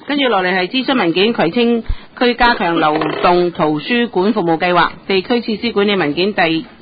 跟住落嚟係諮詢文件，葵青區加強流動圖書館服務計劃地區設施管理文件第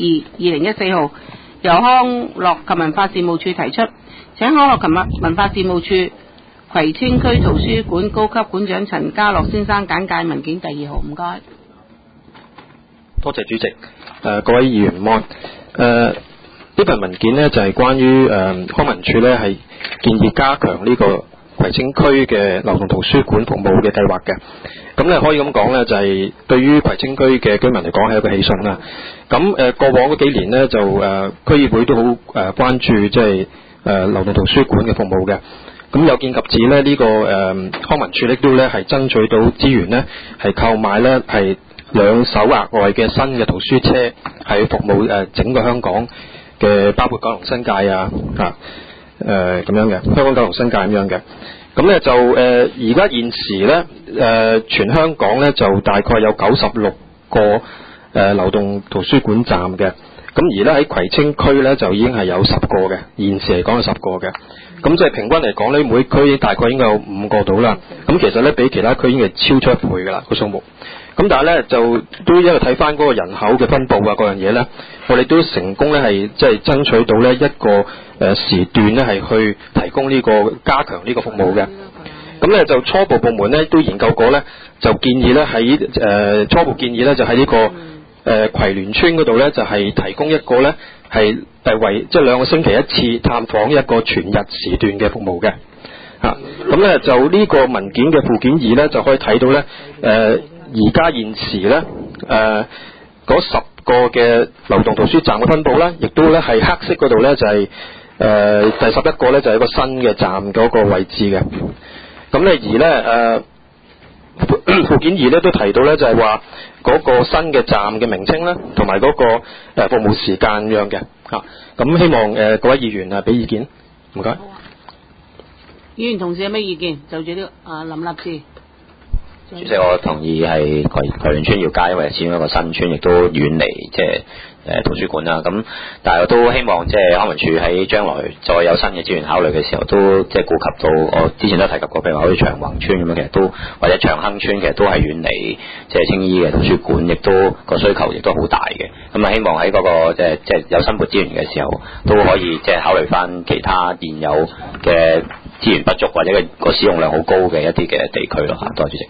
2014號，由康樂及文化事務處提出，請康樂及文化事務處葵青區圖書館高級館長陳家樂先生簡介文件第2號，唔該。 多謝主席。各位議員午安。呢份文件呢，就係關於康文署呢係建議加強呢個葵青區嘅流動圖書館服務嘅計劃嘅。咁咧可以咁講呢，就係對於葵青區嘅居民嚟講係一個喜訊啦。咁過往嗰幾年呢，就區議會都好關注即係流動圖書館嘅服務嘅。咁有見及此呢，呢個康文署亦都呢係爭取到資源呢，係購買呢係2艘額外嘅新嘅圖書車，係服務整個香港嘅，包括九龍新界咁樣嘅，香港九龍新界咁樣嘅。咁咧就而家現時咧全香港咧就大概有96個流動圖書館站嘅。咁而咧喺葵青區咧就已經係有10個嘅，現時嚟講有10個嘅。咁即係平均嚟講咧，每區大概應該有5個到啦。咁其實咧比其他區已經係超出1倍㗎啦個數目。咁但係咧就都因為睇翻嗰個人口嘅分佈啊，各樣嘢咧，我哋都成功咧係即係爭取到咧一個時段咧係去提供呢個加強呢個服務嘅。咁咧就初步部門咧都研究過咧，就建議咧喺初步建議咧就喺呢個葵聯村嗰度咧就係提供一個咧係為即係2個星期一次探訪一個全日時段嘅服務嘅。咁咧就呢個文件嘅附件2咧就可以睇到咧而家現時咧嗰10個嘅流動圖書站嘅分佈咧，亦都咧係黑色嗰度咧就係第11個咧就係一個新嘅站嗰個位置嘅。咁咧而咧附件2咧都提到咧就係話嗰個新嘅站嘅名稱咧，同埋嗰個服務時間咁樣嘅嚇。咁希望各位議員俾意見，唔該。 議員同事有咩意見？就住呢個林立志。 主席，我同意係葵聯村要加，因為始終一個新村，亦都遠離即係圖書館啦。咁但係我都希望即係康文署喺將來再有新嘅資源考慮嘅時候，都即係顧及到我之前都提及過，譬如話好似長宏村咁樣，其實都或者長亨村，其實都係遠離即係青衣嘅圖書館，亦都個需求亦都好大嘅。咁啊，希望喺嗰個即係有新撥資源嘅時候，都可以即係考慮翻其他現有嘅資源不足或者個使用量好高嘅一啲嘅地區咯嚇。多謝主席。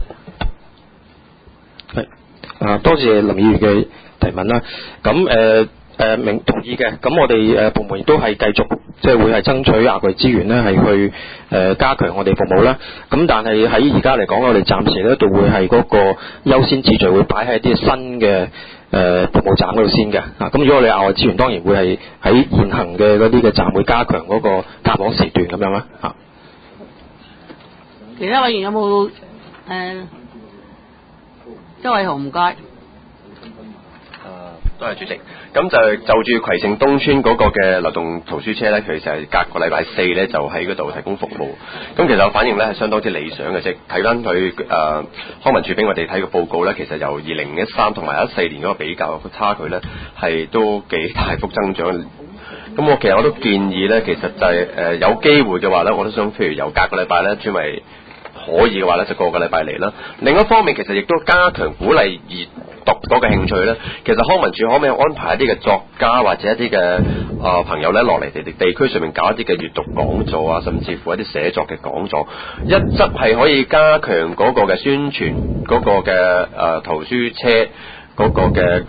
多謝林議員嘅提問啦。咁明同意嘅。咁我哋部門亦都係繼續即係會係爭取額外資源咧，係去加強我哋服務啦。咁但係喺而家嚟講，我哋暫時咧都會係嗰個優先次序會擺喺一啲新嘅服務站嗰度先嘅。咁如果我哋額外資源，當然會係喺現行嘅嗰啲嘅站會加強嗰個探訪時段咁樣啦。 其他委員有冇周偉豪，唔該。 多謝主席。咁就住葵盛東村嗰個嘅流動圖書車咧，其實係隔個禮拜4咧就喺嗰度提供服務。咁其實我反應咧係相當之理想嘅啫。睇翻佢康文署俾我哋睇個報告咧，其實由2013同埋14年嗰個比較個差距咧係都幾大幅增長。咁其實我都建議咧，其實就係有機會嘅話咧，我都想譬如由隔個禮拜咧轉為可以嘅話咧，就個禮拜嚟啦。另一方面，其實亦都加強鼓勵閱讀嗰個興趣咧。其實康文署可唔可以安排一啲嘅作家或者一啲嘅朋友咧落嚟地區上面搞一啲嘅閱讀講座啊，甚至乎一啲寫作嘅講座，一則係可以加強嗰個嘅宣傳嗰個嘅圖書車嗰個嘅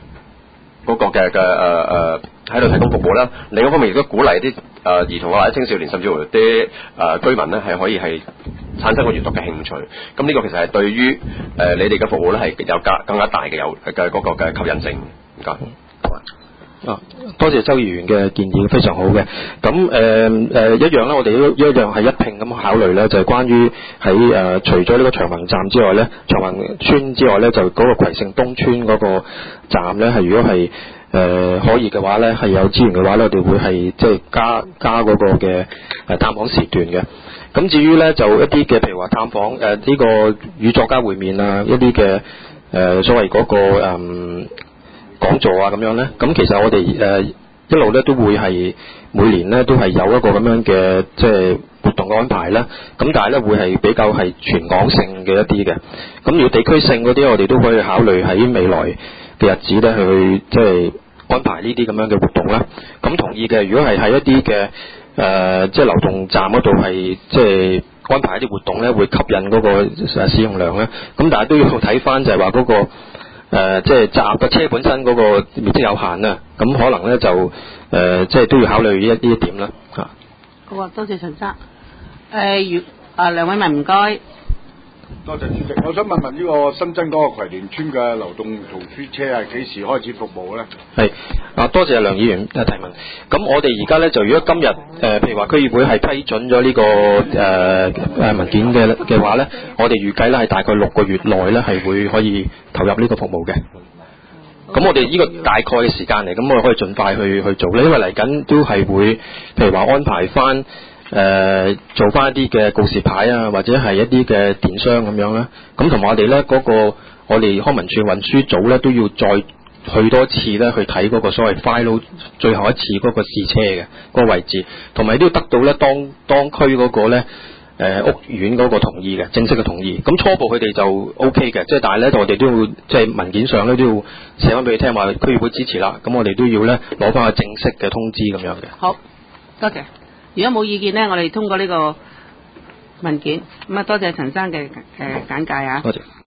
喺度提供服務啦。另一方面亦都鼓勵啲兒童或者青少年，甚至乎啲居民咧係可以係產生個閱讀嘅興趣。咁呢個其實係對於你哋嘅服務咧係有更加大嘅嗰個嘅吸引性。唔該。 多謝周議員嘅建議，非常好嘅。咁一樣咧，我哋都一樣係一併咁考慮咧，就係關於喺除咗呢個長宏站之外咧，長宏村之外咧，就嗰個葵盛東村嗰個站咧，係如果係可以嘅話咧，係有資源嘅話咧，我哋會係即係加嗰個嘅探訪時段嘅。咁至於咧就一啲嘅譬如話探訪呢個與作家會面啊，一啲嘅所謂嗰個講座啊咁樣咧，咁其實我哋一路咧都會係每年咧都係有一個咁樣嘅即係活動嘅安排啦。咁但係咧會係比較係全港性嘅一啲嘅。咁要地區性嗰啲，我哋都可以考慮喺未來嘅日子咧去即係安排呢啲咁樣嘅活動啦。咁同意嘅，如果係喺一啲嘅即係流動站嗰度係即係安排一啲活動咧，會吸引嗰個使用量咧。咁但係都要睇翻就係話嗰個即係集嘅車本身嗰個面積有限啊，咁可能咧就即係都要考慮呢一點啦嚇。 好啊，多謝陳生。梁偉文唔該。 多謝主席，我想問問呢個新增嗰個葵聯村嘅流動圖書車係幾時開始服務咧？ 係多謝梁議員提問。咁我哋而家咧就如果今日譬如話區議會係批准咗呢個文件嘅話咧，我哋預計咧係大概6個月內咧係會可以投入呢個服務嘅。咁我哋呢個大概嘅時間嚟，咁我哋可以盡快去做咧，因為嚟緊都係會譬如話安排翻做翻一啲嘅告示牌啊，或者係一啲嘅電商咁樣啦。咁同埋我哋咧我哋康文署運輸組咧都要再去多次咧去睇嗰個所謂 final 最後一次嗰個試車嘅嗰個位置，同埋都要得到咧當區嗰個咧屋苑嗰個同意嘅正式嘅同意。咁初步佢哋就 OK 嘅，即係但係咧我哋都要即係文件上咧都要寫翻俾佢聽話區議會支持啦。咁我哋都要咧攞翻個正式嘅通知咁樣嘅。 好，多謝。如果冇意見呢，我哋通過呢個文件。咁啊，多謝陳生嘅簡介啊。 多謝。